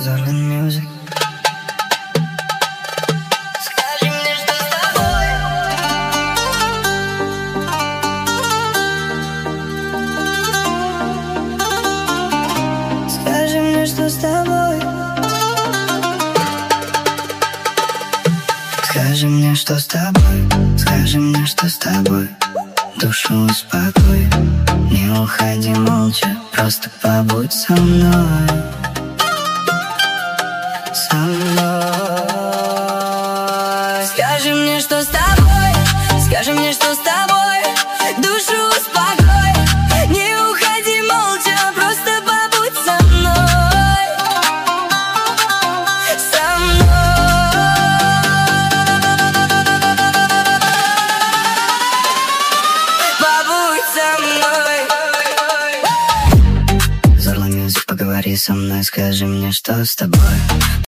Зорлин Music. Скажи мне, что с тобой. Скажи мне, что с тобой. Скажи мне, что с тобой. Скажи мне, что с тобой. Душу успокой. Не уходи молча, просто побудь со мной. Со мной. Скажи мне, что с тобой. Скажи мне, что с тобой. Душу успокой. Не уходи молча, просто побудь со мной. Со мной. Побудь со мной. Зорлин Music, поговори со мной. Скажи мне, что с тобой.